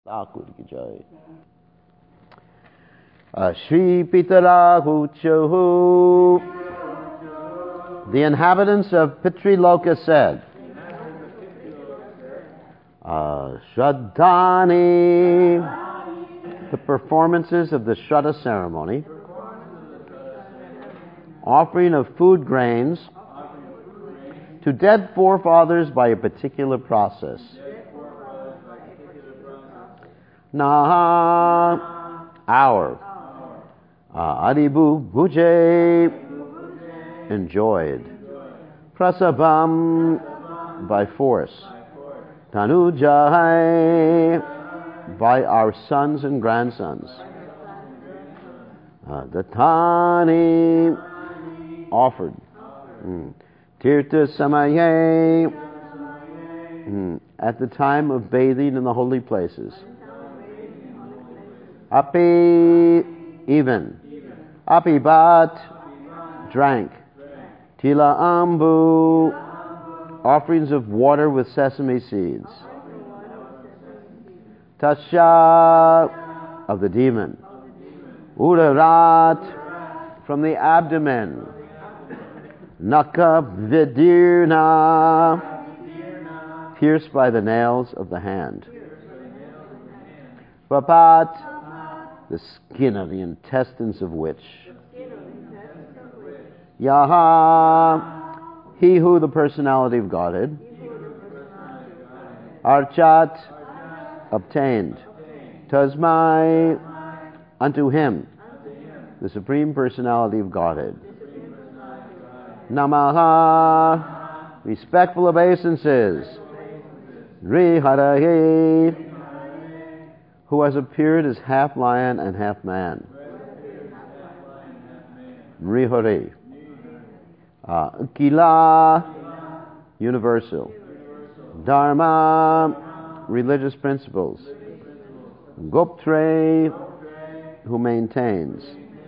Thakur ki jai. Shri Pitarahuchahu. The inhabitants of Pitriloka said, Shraddhani, the performances of the Shraddha ceremony, offering of food grains to dead forefathers by a particular process. Naha, our. Adibu Bhuje, enjoyed. Prasabam, by force. Tanujai, by our sons and grandsons. Datani, offered. Tirtha Samaye, at the time of bathing in the holy places. Api, even. Apibat, drank. Tila Ambu, offerings of water with sesame seeds. Tasha, of the demon. Udarat, from the abdomen. Naka Vidirna, pierced by the nails of the hand. Papat, the skin of the intestines of which. Yaha, he who the personality of Godhead. Archat, obtained. Tasmai, unto him, the Supreme Personality of Godhead. Namaha, respectful obeisances. Riharahi, who has appeared as half lion and half man. Nrihari. Kila, universal. Dharma, religious principles. Goptre, who maintains.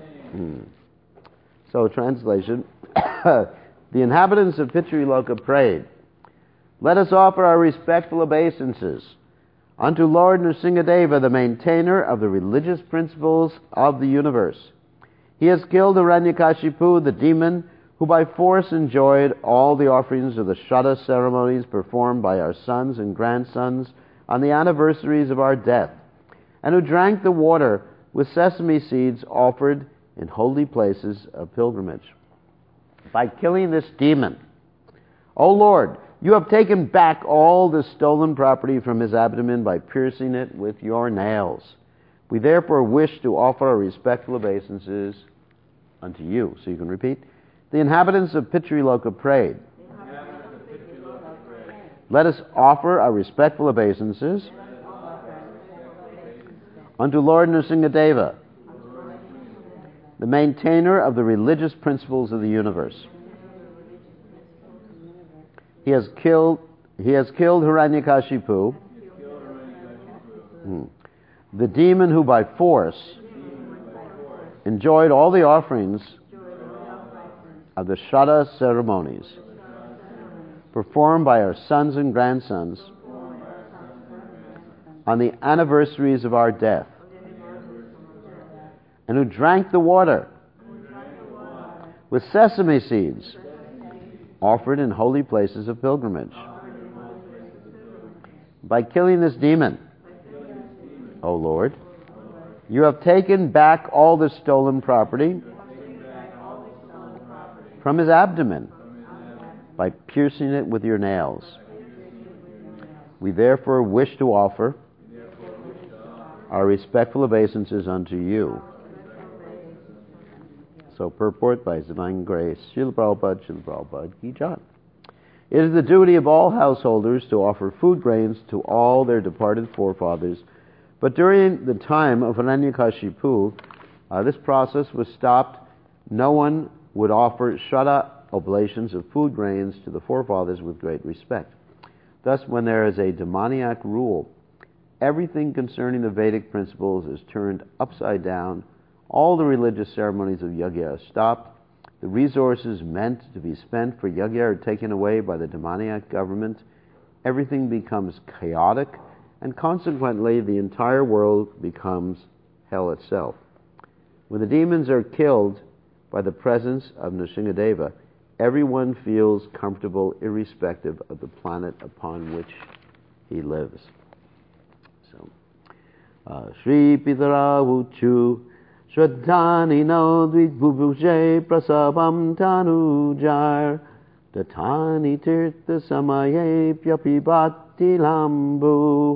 So, translation. The inhabitants of Pitriloka prayed, let us offer our respectful obeisances unto Lord Nrsingadeva, the maintainer of the religious principles of the universe. He has killed Hiranyakashipu, the demon, who by force enjoyed all the offerings of the Shraddha ceremonies performed by our sons and grandsons on the anniversaries of our death, and who drank the water with sesame seeds offered in holy places of pilgrimage. By killing this demon, O Lord, you have taken back all the stolen property from his abdomen by piercing it with your nails. We therefore wish to offer our respectful obeisances unto you. So you can repeat. The inhabitants of Pitriloka prayed, let us offer our respectful obeisances unto Lord Nrsingadeva, the maintainer of the religious principles of the universe. He has killed Hiranyakashipu, the demon who by force enjoyed all the offerings of the Shraddha ceremonies performed by our sons and grandsons on the anniversaries of our death, and who drank the water with sesame seeds offered in holy places of pilgrimage. By killing this demon, O Lord, you have taken back all the stolen property from his abdomen by piercing it with your nails. We therefore wish to offer our respectful obeisances unto you. So purport by His Divine Grace, Srila Prabhupada Ki Jai. It is the duty of all householders to offer food grains to all their departed forefathers, but during the time of Hiranyakashipu, this process was stopped. No one would offer Shraddha oblations of food grains to the forefathers with great respect. Thus, when there is a demoniac rule, everything concerning the Vedic principles is turned upside down. All the religious ceremonies of yajna are stopped. The resources meant to be spent for yajna are taken away by the demoniac government. Everything becomes chaotic, and consequently the entire world becomes hell itself. When the demons are killed by the presence of Nrsingadeva, everyone feels comfortable irrespective of the planet upon which he lives. So, Shri Pitaravuchu Shraddhani no Dvibhubhuje Prasabam Tanujar Datani Tirtha Samaye Pyapibati Lambu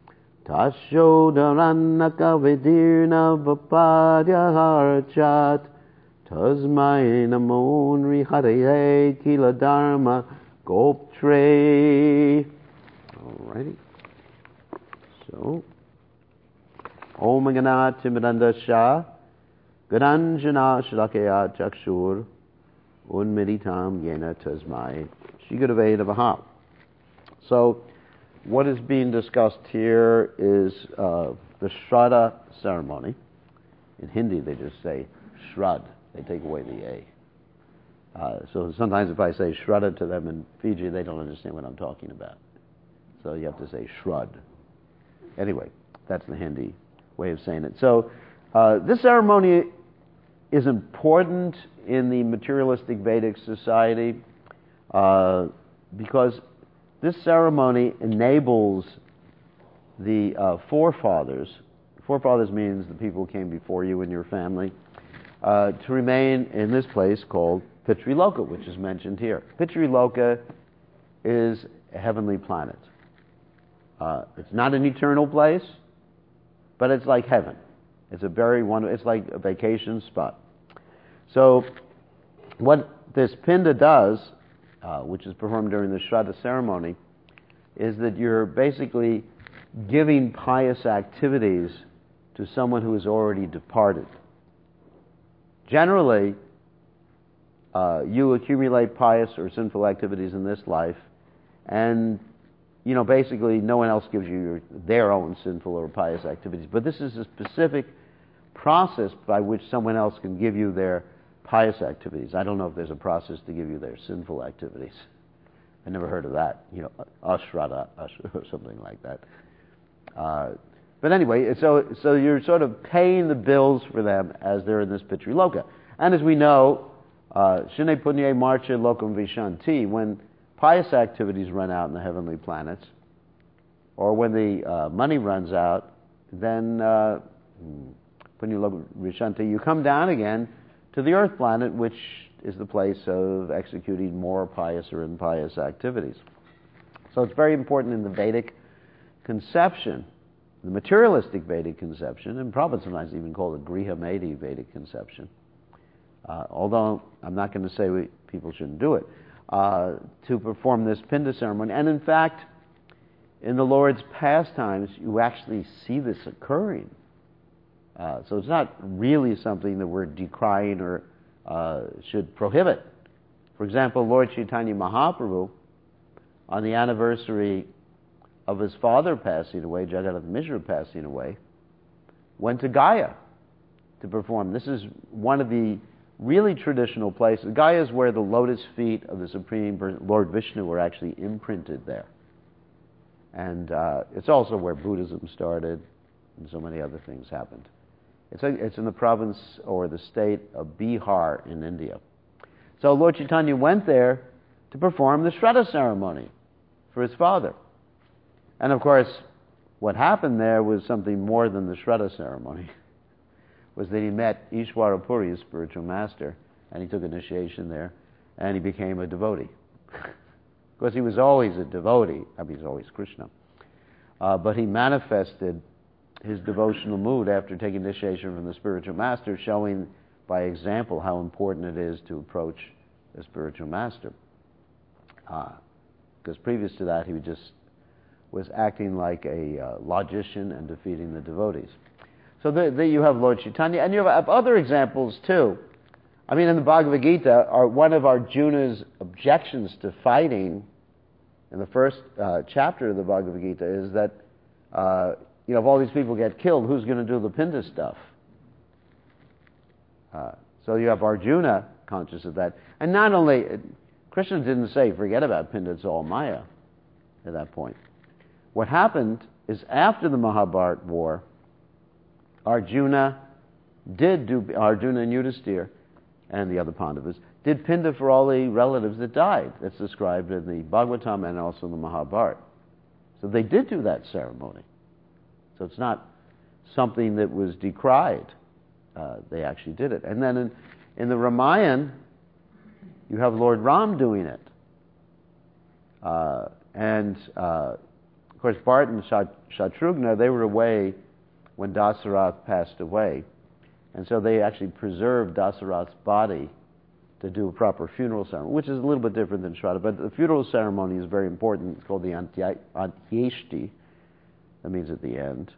Tashodarannaka Vidirna Vapadya Harchat Tasmai Namo Nriharaye Kila Dharma Goptre. Alrighty. So, Om Ganat Timidandasha Gananjana Shalakaya Chakshur Unmeditam Yena Tasmai Shigurave Namaha. So, what is being discussed here is the Shraddha ceremony. In Hindi, they just say Shrad. They take away the A. So sometimes if I say Shraddha to them in Fiji, they don't understand what I'm talking about. So you have to say Shrud. Anyway, that's the Hindi way of saying it. So this ceremony is important in the materialistic Vedic society because this ceremony enables the forefathers. Forefathers means the people who came before you and your family to remain in this place called Pitriloka, which is mentioned here. Pitriloka is a heavenly planet. It's not an eternal place, but it's like heaven. It's a very wonderful, it's like a vacation spot. So what this pinda does, which is performed during the Shraddha ceremony, is that you're basically giving pious activities to someone who has already departed. Generally, you accumulate pious or sinful activities in this life, and basically no one else gives you their own sinful or pious activities. But this is a specific process by which someone else can give you their pious activities. I don't know if there's a process to give you their sinful activities. I never heard of that. Ashraddha or something like that. But anyway, so you're sort of paying the bills for them as they're in this Pitriloka. And as we know, Shine Punye Marcha Lokam Vishanti, when pious activities run out in the heavenly planets, or when the money runs out, then Punya Lokam Vishanti, you come down again to the earth planet, which is the place of executing more pious or impious activities. So it's very important in the Vedic conception, the materialistic Vedic conception, and Prabhupada sometimes even called it Grihamedi Vedic conception, although I'm not going to say people shouldn't do it, to perform this Pinda ceremony. And in fact, in the Lord's pastimes, you actually see this occurring. So it's not really something that we're decrying or should prohibit. For example, Lord Chaitanya Mahaprabhu, on the anniversary of his father passing away, Jagannath Mishra passing away, went to Gaya to perform. This is one of the really traditional places. Gaya is where the lotus feet of the Supreme Lord Vishnu were actually imprinted there. And it's also where Buddhism started and so many other things happened. It's in the province or the state of Bihar in India. So Lord Chaitanya went there to perform the Shraddha ceremony for his father. And of course, what happened there was something more than the Shraddha ceremony. Was that he met Ishwara Puri, his spiritual master, and he took initiation there, and he became a devotee. Of course, he was always a devotee. I mean, he's always Krishna. But he manifested his devotional mood after taking initiation from the spiritual master, showing by example how important it is to approach a spiritual master. Because previous to that, he just was acting like a logician and defeating the devotees. So there you have Lord Chaitanya, and you have other examples too. I mean, in the Bhagavad Gita, one of Arjuna's objections to fighting in the first chapter of the Bhagavad Gita is that if all these people get killed, who's going to do the Pinda stuff? So you have Arjuna conscious of that. And not only, Krishna didn't say, forget about Pinda, it's all Maya at that point. What happened is after the Mahabharata war, Arjuna and Yudhisthira and the other Pandavas did pinda for all the relatives that died. That's described in the Bhagavatam and also the Mahabharata. So they did do that ceremony. So it's not something that was decried. They actually did it. And then in the Ramayana, you have Lord Ram doing it. Of course, Bharat and Shatrughna, they were away when Dasarath passed away. And so they actually preserved Dasarath's body to do a proper funeral ceremony, which is a little bit different than Shraddha. But the funeral ceremony is very important. It's called the Antyeshti. That means at the end.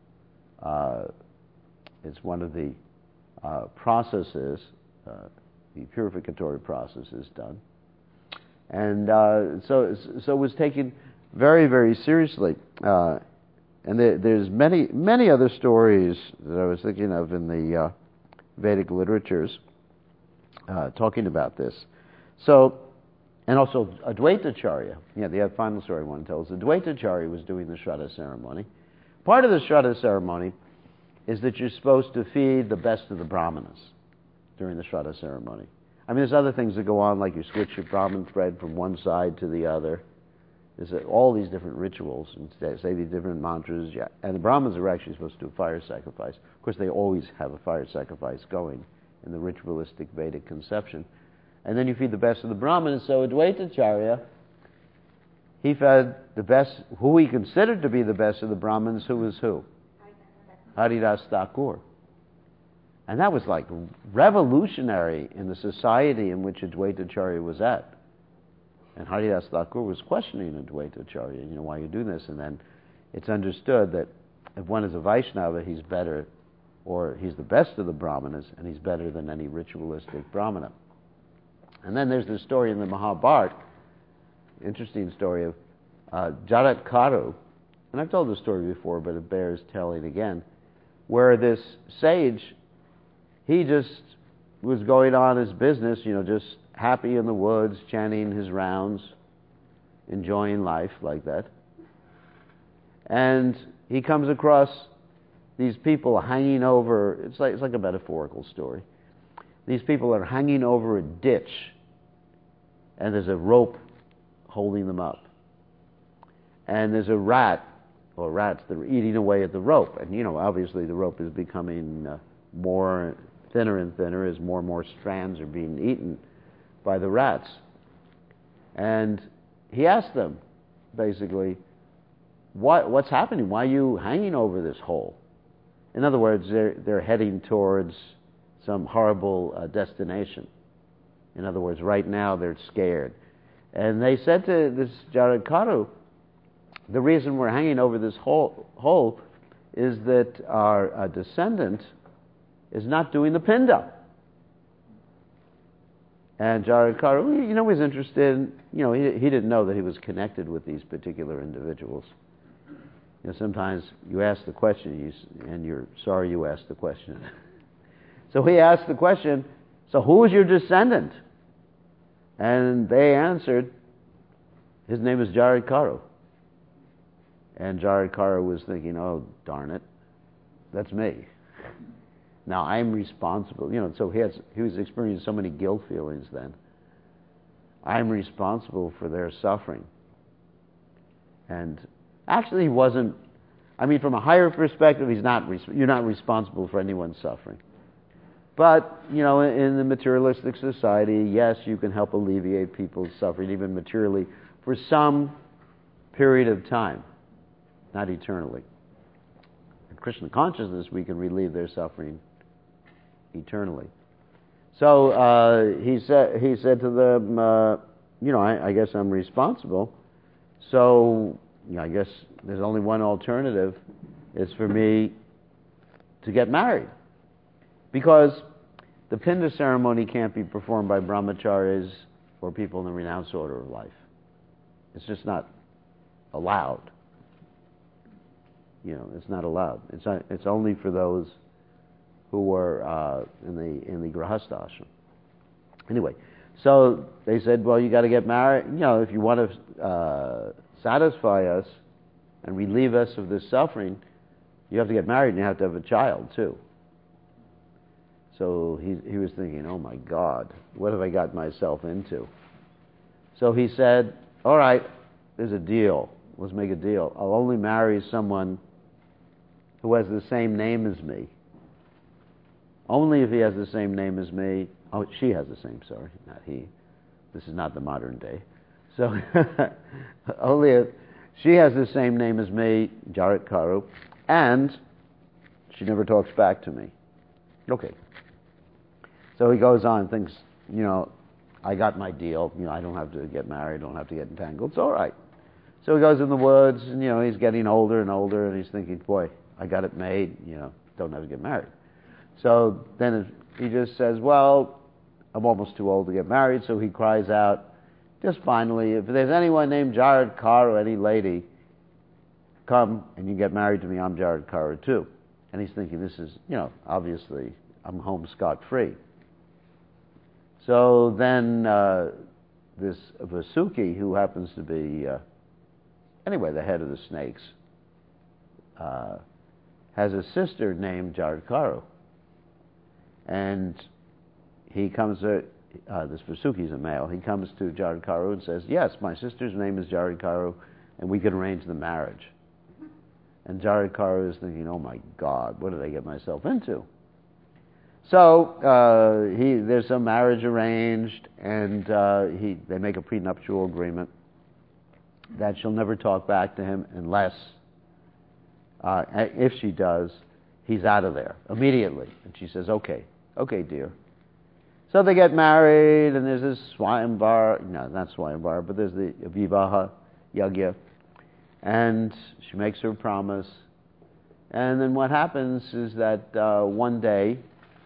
It's one of the processes, the purificatory process is done. And so it was taken very, very seriously. And there's many other stories that I was thinking of in the Vedic literatures talking about this. So, and also Advaitacharya. Yeah, the final story one tells Advaitacharya was doing the Shraddha ceremony. Part of the Shraddha ceremony is that you're supposed to feed the best of the Brahmanas during the Shraddha ceremony. I mean, there's other things that go on, like you switch your Brahman thread from one side to the other. There's all these different rituals and say these different mantras. Yeah. And the Brahmins are actually supposed to do a fire sacrifice. Of course, they always have a fire sacrifice going in the ritualistic Vedic conception. And then you feed the best of the Brahmins. So Advaitacharya, he fed the best, who he considered to be the best of the Brahmins, who was who? Haridas Thakur. And that was like revolutionary in the society in which Advaitacharya was at. And Haridas Thakur was questioning Advaitacharya, why you do this? And then it's understood that if one is a Vaishnava, he's better, or he's the best of the Brahmanas, and he's better than any ritualistic Brahmana. And then there's the story in the Mahabharata, interesting story of Jarat Karu, and I've told the story before, but it bears telling again, where this sage, he just was going on his business, just happy in the woods, chanting his rounds, enjoying life like that. And he comes across these people hanging over, it's like a metaphorical story. These people are hanging over a ditch, and there's a rope holding them up. And there's a rat, or rats that are eating away at the rope. And, obviously the rope is becoming more thinner and thinner as more and more strands are being eaten by the rats. And he asked them, basically, what's happening? Why are you hanging over this hole? In other words, they're heading towards some horrible destination. In other words, right now they're scared. And they said to this Jaradkaru, the reason we're hanging over this hole is that our descendant is not doing the pinda. And Jaradkaru, was interested, he didn't know that he was connected with these particular individuals. Sometimes you ask the question and you're sorry you asked the question. So he asked the question, so who is your descendant? And they answered, his name is Jaradkaru. And Jaradkaru was thinking, oh, darn it, that's me. Now I'm responsible. So he was experiencing so many guilt feelings then. I'm responsible for their suffering. And actually he wasn't, from a higher perspective, you're not responsible for anyone's suffering. But, in the materialistic society, yes, you can help alleviate people's suffering, even materially, for some period of time, not eternally. In Krishna consciousness, we can relieve their suffering eternally. So he said to them, I guess I'm responsible. So I guess there's only one alternative. It's for me to get married. Because the Pinda ceremony can't be performed by brahmacharis or people in the renounced order of life. It's just not allowed. It's not allowed. It's only for those who are in the grahastha ashram. Anyway, so they said, well, you got to get married. If you want to satisfy us, and relieve us of this suffering, you have to get married and you have to have a child too. So he was thinking, oh my God, what have I got myself into? So he said, all right, there's a deal. Let's make a deal. I'll only marry someone who has the same name as me. Only if he has the same name as me. Oh, she has the same, sorry, not he. This is not the modern day. So only if she has the same name as me, Jared Karu, and she never talks back to me. Okay. So he goes on and thinks, I got my deal. I don't have to get married. I don't have to get entangled. It's all right. So he goes in the woods, and, he's getting older and older, and he's thinking, boy, I got it made. Don't have to get married. So then he just says, well, I'm almost too old to get married. So he cries out, just finally, if there's anyone named Jared Carr or any lady, come and you get married to me. I'm Jared Carr too. And he's thinking, this is, obviously, I'm home scot-free. So then this Vasuki, who happens to be, the head of the snakes, has a sister named Jaradkaru. And he comes, this Vasuki is a male, he comes to Jaradkaru and says, yes, my sister's name is Jaradkaru, and we can arrange the marriage. And Jaradkaru is thinking, oh my God, what did I get myself into? So there's some marriage arranged, and they make a prenuptial agreement that she'll never talk back to him unless, if she does, he's out of there immediately. And she says, okay, dear. So they get married, and there's this Swayamvar, no, not Swayamvar, but there's the Vivaha Yagya, and she makes her promise. And then what happens is that one day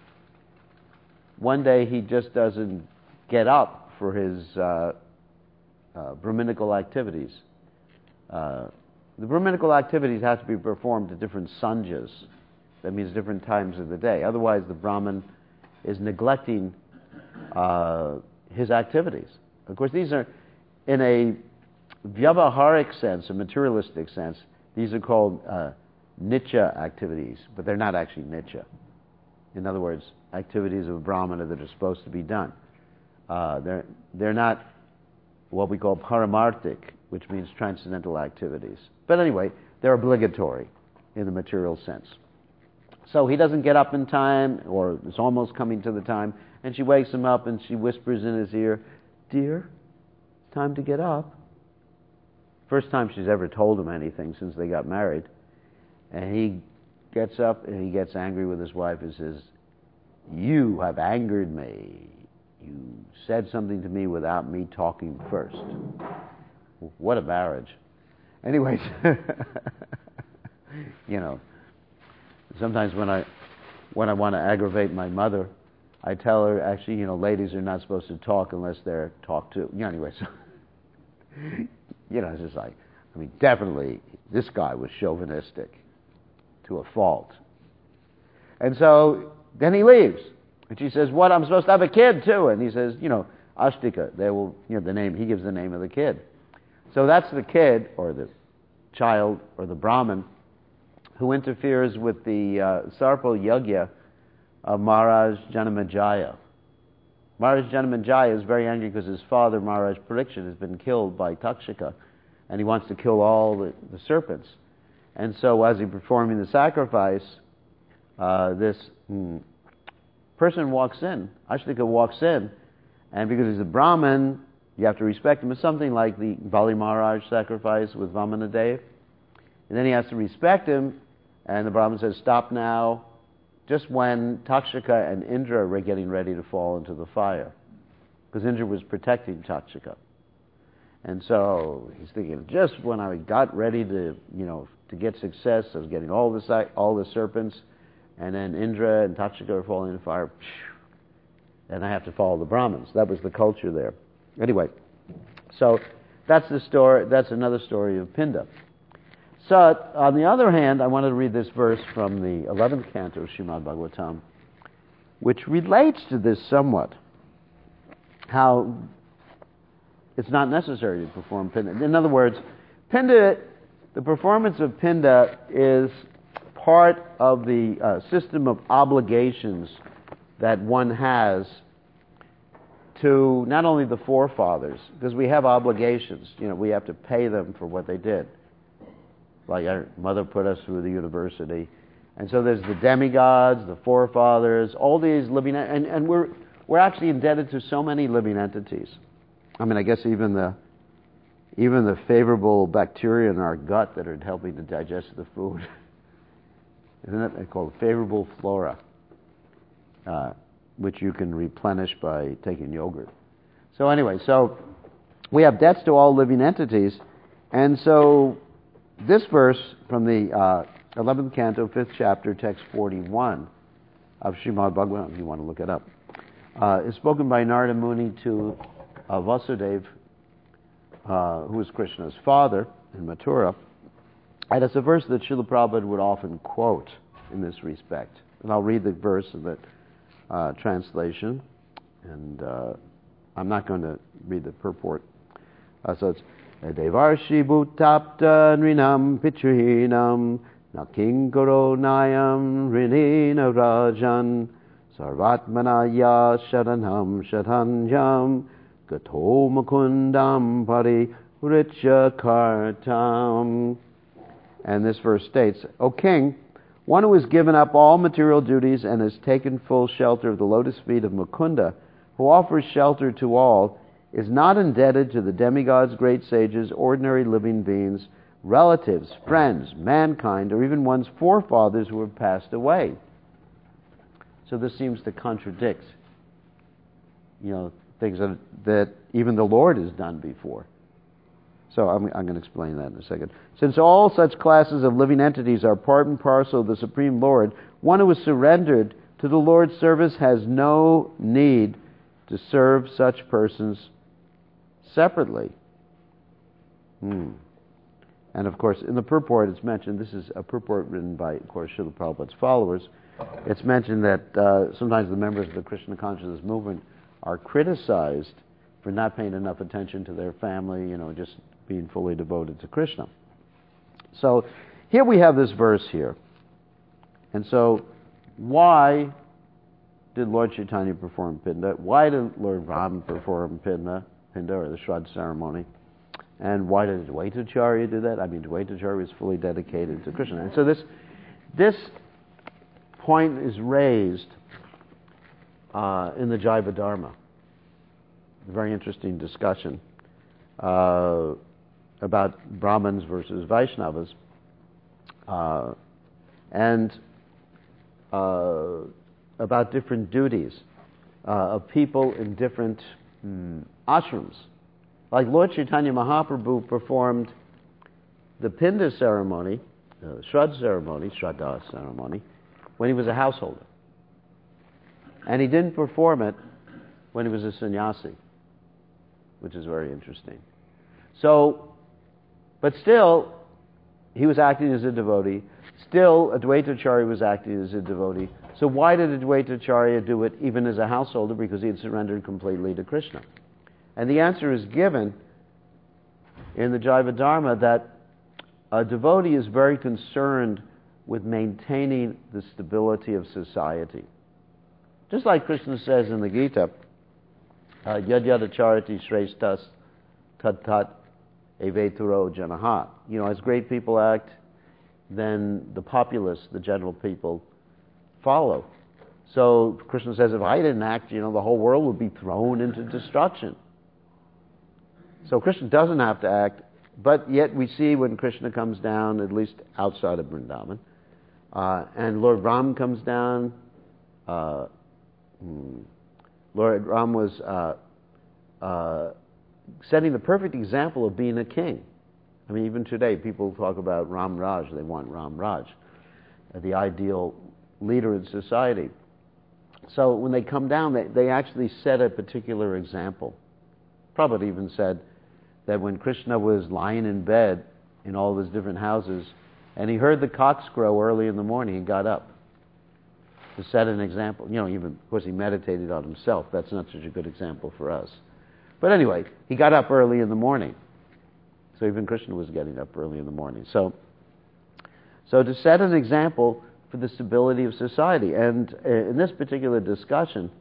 he just doesn't get up for his Brahminical activities. The Brahminical activities have to be performed at different sanjas. That means different times of the day. Otherwise, the Brahmin is neglecting his activities. Of course, these are, in a vyavaharic sense, a materialistic sense, these are called nitya activities, but they're not actually nitya. In other words, activities of a Brahmana that are supposed to be done. They're not what we call paramarthic, which means transcendental activities. But anyway, they're obligatory in the material sense. So he doesn't get up in time, or it's almost coming to the time, and she wakes him up and she whispers in his ear, dear, it's time to get up. First time she's ever told him anything since they got married. And he gets up and he gets angry with his wife and says, you have angered me. You said something to me without me talking first. What a marriage. Anyways, sometimes when I want to aggravate my mother, I tell her, actually, ladies are not supposed to talk unless they're talked to. Anyway, so, it's just like, definitely, this guy was chauvinistic to a fault. And so then he leaves. And she says, what, I'm supposed to have a kid too? And he says, Ashtika, they will, the name, he gives the name of the kid. So that's the kid, or the child, or the Brahmin, who interferes with the Sarpo Yagya of Maharaj Janamejaya. Maharaj Janamejaya is very angry because his father, Maharaj Parikshit, has been killed by Takshaka, and he wants to kill all the serpents. And so as he's performing the sacrifice, this person walks in, Ashtika walks in, and because he's a Brahmin, you have to respect him. It's something like the Bali Maharaj sacrifice with Vamanadev. And then he has to respect him, and the Brahmin says, stop now, just when Takshaka and Indra were getting ready to fall into the fire. Because Indra was protecting Takshaka. And so he's thinking, just when I got ready to get success, I was getting all the serpents, and then Indra and Takshaka are falling in the fire, and I have to follow the Brahmins. That was the culture there. Anyway, so that's the story. That's another story of Pinda. So, on the other hand, I wanted to read this verse from the 11th canto of Srimad Bhagavatam, which relates to this somewhat. How it's not necessary to perform Pinda. In other words, Pinda The performance of Pinda is part of the system of obligations that one has to not only the forefathers, because we have obligations. We have to pay them for what they did. Like our mother put us through the university. And so there's the demigods, the forefathers, all these living, and we're actually indebted to so many living entities. I mean, I guess even the favorable bacteria in our gut that are helping to digest the food. Isn't it? They call it favorable flora, which you can replenish by taking yogurt. So anyway, we have debts to all living entities, and so this verse from the 11th canto, 5th chapter, text 41 of Srimad Bhagavatam, if you want to look it up, is spoken by Narada Muni to Vasudeva, who was Krishna's father in Mathura. And it's a verse that Srila Prabhupada would often quote in this respect. And I'll read the verse in the translation, and I'm not going to read the purport. So it's Devarshi Bhutapta Nrinam Pitruhinam Naking Koro Nayam Rinina Rajan Sarvatmanaya Sharanam Sharanyam Gato Mukundam Pari Richa Kartam. And this verse states, O king, one who has given up all material duties and has taken full shelter of the lotus feet of Mukunda, who offers shelter to all, is not indebted to the demigods, great sages, ordinary living beings, relatives, friends, mankind, or even one's forefathers who have passed away. So this seems to contradict, things that even the Lord has done before. So I'm going to explain that in a second. Since all such classes of living entities are part and parcel of the Supreme Lord, one who is surrendered to the Lord's service has no need to serve such persons separately. And of course, in the purport it's mentioned, this is a purport written by, of course, Srila Prabhupada's followers. It's mentioned that sometimes the members of the Krishna consciousness movement are criticized for not paying enough attention to their family, just being fully devoted to Krishna. So here we have this verse here. And so why did Lord Chaitanya perform Pinda? Why did Lord Ram perform Pinda or the Shraddha ceremony? And why did Dvaitacharya do that? I mean, Dvaitacharya was fully dedicated to Krishna. And so this point is raised in the Jaiva Dharma. A very interesting discussion about Brahmins versus Vaishnavas, and about different duties of people in different ashrams. Like Lord Chaitanya Mahaprabhu performed the Pinda ceremony, Shraddha ceremony, when he was a householder. And he didn't perform it when he was a sannyasi, which is very interesting. So, but still, he was acting as a devotee. Still, Advaitacharya was acting as a devotee. So why did Advaitacharya do it even as a householder? Because he had surrendered completely to Krishna. And the answer is given in the Jaiva Dharma that a devotee is very concerned with maintaining the stability of society. Just like Krishna says in the Gita, Yad yadacharati shreshtas tat tat eveturo janaha. As great people act, then the populace, the general people, follow. So Krishna says, if I didn't act, the whole world would be thrown into destruction. So Krishna doesn't have to act, but yet we see when Krishna comes down, at least outside of Vrindavan, and Lord Ram comes down, Lord Ram was setting the perfect example of being a king. I mean, even today, people talk about Ram Raj. They want Ram Raj, the ideal leader in society. So when they come down, they actually set a particular example. Prabhupada even said that when Krishna was lying in bed in all of his different houses, and he heard the cocks crow early in the morning, he got up to set an example. Even, of course, he meditated on himself. That's not such a good example for us. But anyway, he got up early in the morning. So even Krishna was getting up early in the morning. So to set an example for the stability of society. And in this particular discussion,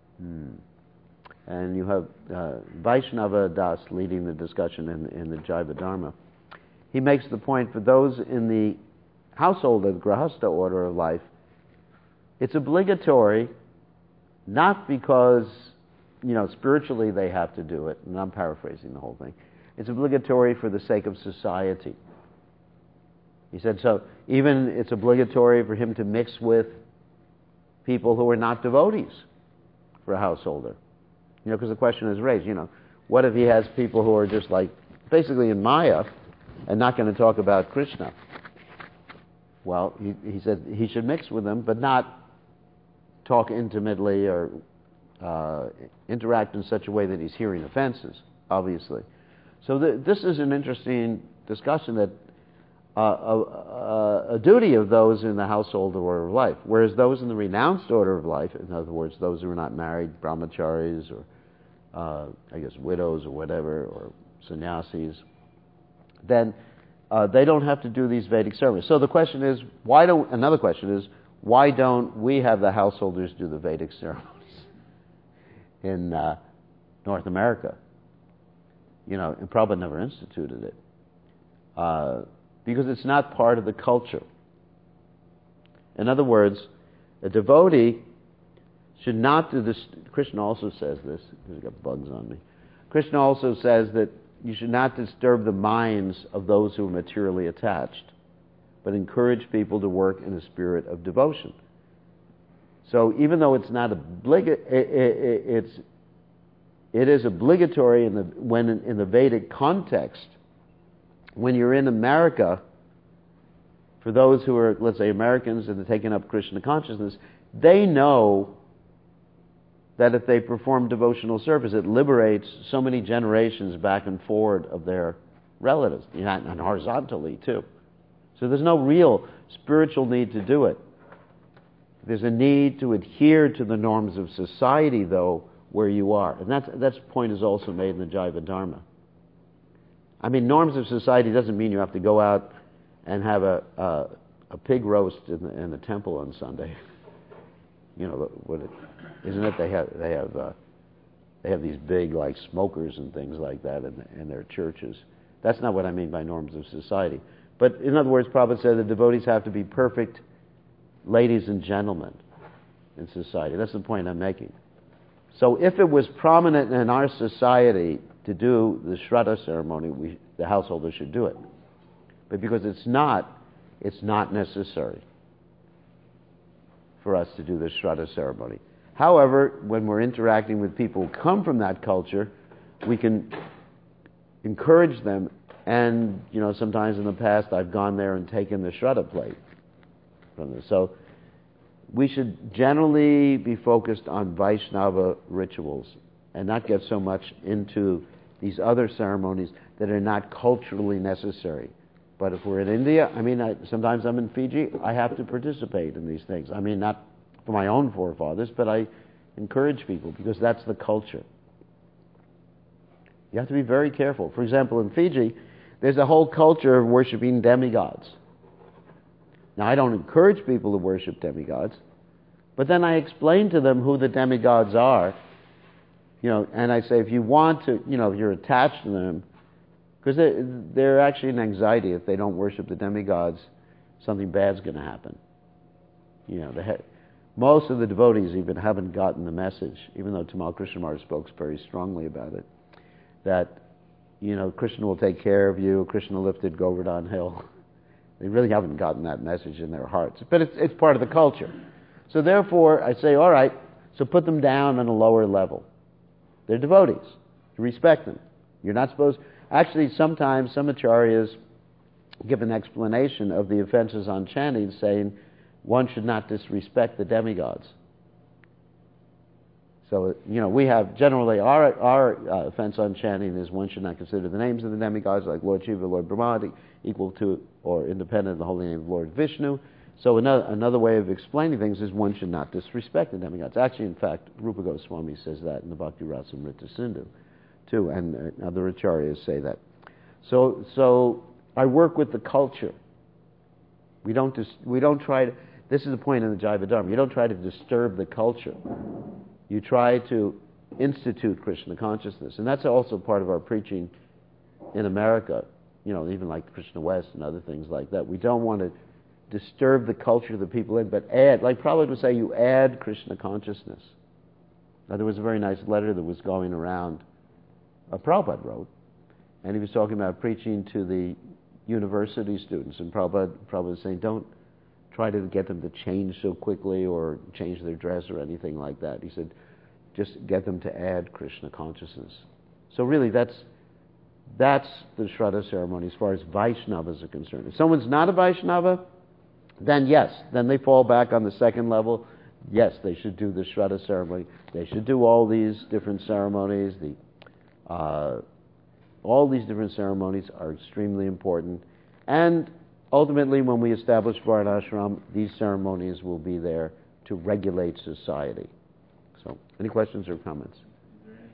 and you have Vaishnava Das leading the discussion in the Jaiva Dharma, he makes the point for those in the household of the Grahastha order of life, it's obligatory, not because, spiritually they have to do it, and I'm paraphrasing the whole thing. It's obligatory for the sake of society. He said, so even it's obligatory for him to mix with people who are not devotees for a householder. Because the question is raised, what if he has people who are just like, basically in Maya, and not going to talk about Krishna? Well, he said he should mix with them, but not talk intimately or interact in such a way that he's hearing offenses, obviously. So this is an interesting discussion that a duty of those in the household order of life, whereas those in the renounced order of life, in other words, those who are not married, brahmacharis or widows or whatever, or sannyasis, then they don't have to do these Vedic ceremonies. So the question is, another question is, why don't we have the householders do the Vedic ceremonies in North America? And Prabhupada never instituted it. Because it's not part of the culture. In other words, a devotee should not do this. Krishna also says this, because I've got bugs on me. Krishna also says that you should not disturb the minds of those who are materially attached, but encourage people to work in a spirit of devotion. So even though it's not it is obligatory in the Vedic context. When you're in America, for those who are, let's say, Americans and are taking up Krishna consciousness, they know that if they perform devotional service, it liberates so many generations back and forward of their relatives, and horizontally too. So there's no real spiritual need to do it. There's a need to adhere to the norms of society, though, where you are. And that point is also made in the Jaiva Dharma. I mean, norms of society doesn't mean you have to go out and have a pig roast in the temple on Sunday. Isn't it? They have these big like smokers and things like that in their churches. That's not what I mean by norms of society. But in other words, Prabhupada said the devotees have to be perfect ladies and gentlemen in society. That's the point I'm making. So if it was prominent in our society to do the Shraddha ceremony, the householder should do it. But because it's not necessary for us to do the Shraddha ceremony. However, when we're interacting with people who come from that culture, we can encourage them. And, sometimes in the past I've gone there and taken the Shraddha plate from them. So we should generally be focused on Vaishnava rituals and not get so much into these other ceremonies that are not culturally necessary. But if we're in India, sometimes I'm in Fiji, I have to participate in these things. Not for my own forefathers, but I encourage people because that's the culture. You have to be very careful. For example, in Fiji, there's a whole culture of worshiping demigods. Now, I don't encourage people to worship demigods, but then I explain to them who the demigods are, and I say, if you want to, if you're attached to them, because they're actually in anxiety if they don't worship the demigods, something bad's going to happen. Most of the devotees even haven't gotten the message, even though Tamal Krishna Maharaj spoke very strongly about it, that, Krishna will take care of you, Krishna lifted Govardhan Hill. They really haven't gotten that message in their hearts. But it's part of the culture. So therefore, I say, all right, so put them down on a lower level. They're devotees. You respect them. You're not supposed... Actually, sometimes some acharyas give an explanation of the offenses on chanting, saying one should not disrespect the demigods. So, we have generally our offense on chanting is one should not consider the names of the demigods like Lord Shiva, Lord Brahma, equal to or independent of the holy name of Lord Vishnu. So another way of explaining things is one should not disrespect the demigods. Actually, in fact, Rupa Goswami says that in the Bhakti Rasamrita Sindhu, too, and other acharyas say that. So I work with the culture. We don't try to. This is the point in the Jaiva Dharma. You don't try to disturb the culture. You try to institute Krishna consciousness, and that's also part of our preaching in America. Even like Krishna West and other things like that. We don't want to disturb the culture of the people in, but add, like Prabhupada would say, you add Krishna consciousness. Now, there was a very nice letter that was going around, Prabhupada wrote, and he was talking about preaching to the university students, and Prabhupada was saying, don't try to get them to change so quickly or change their dress or anything like that. He said, just get them to add Krishna consciousness. So really, that's the Shraddha ceremony as far as Vaishnavas are concerned. If someone's not a Vaishnava, then yes, then they fall back on the second level. Yes, they should do the Shraddha ceremony. They should do all these different ceremonies. All these different ceremonies are extremely important. And ultimately, when we establish Varnashram, these ceremonies will be there to regulate society. So, any questions or comments? Is there any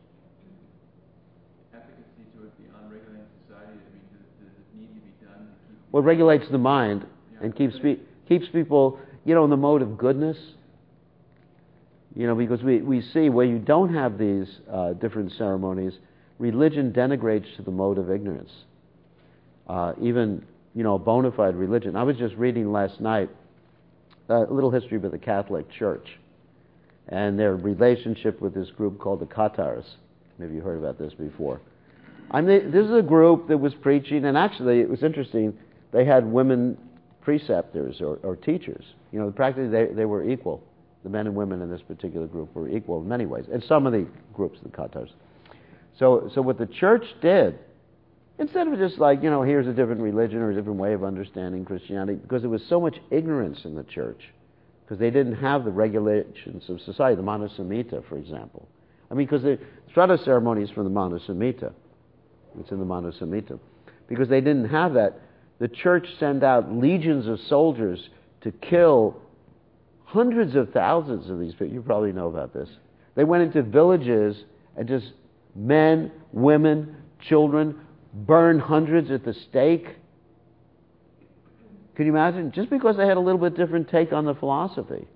efficacy to it beyond regulating society? Does it need to be done to keep... Well, it regulates the mind and keeps people, in the mode of goodness. Because we see where you don't have these different ceremonies, religion denigrates to the mode of ignorance. Even, a bona fide religion. I was just reading last night a little history of the Catholic Church and their relationship with this group called the Cathars. Maybe you heard about this before. This is a group that was preaching, and actually it was interesting, they had women preceptors or teachers. Practically they were equal. The men and women in this particular group were equal in many ways. And some of the groups, the Cathars. So what the church did, instead of just like, here's a different religion or a different way of understanding Christianity, because there was so much ignorance in the church, because they didn't have the regulations of society, the Manu Samhita, for example. Because the Shraddha ceremony is from the Manu Samhita. It's in the Manu Samhita. Because they didn't have that, the church sent out legions of soldiers to kill hundreds of thousands of these people. You probably know about this. They went into villages and just men, women, children, burned hundreds at the stake. Can you imagine? Just because they had a little bit different take on the philosophy.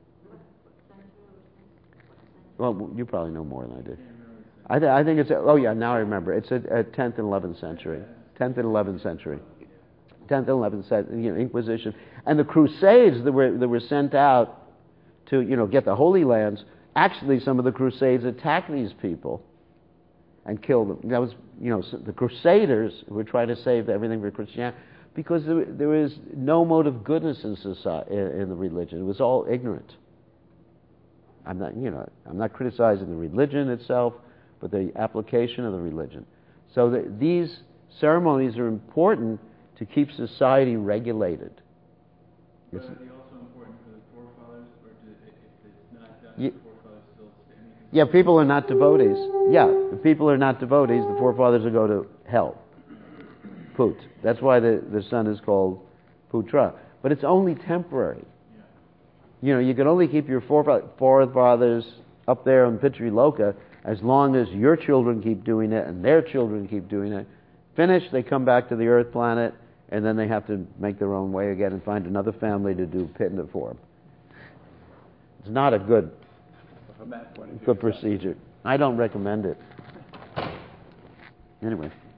Well, you probably know more than I do. I think it's, now I remember. It's a 10th and 11th century. 10th and 11th century. 10th and 11th century, Inquisition. And the Crusades that were sent out to, get the Holy Lands, actually some of the Crusades attacked these people and killed them. That was, the Crusaders who were trying to save everything for Christianity, because there was no mode of goodness in society, in the religion. It was all ignorant. I'm not criticizing the religion itself, but the application of the religion. So these ceremonies are important to keep society regulated. But are they also important for the forefathers, or if it's not done, the forefathers still standing? Yeah, people are not devotees. Yeah, if people are not devotees, the forefathers will go to hell. Put. That's why the son is called Putra. But it's only temporary. Yeah. You can only keep your forefathers up there on Pitri Loka as long as your children keep doing it and their children keep doing it. Finish, they come back to the earth planet, and then they have to make their own way again and find another family to do pitna for them. It's not a good procedure. I don't recommend it. Anyway.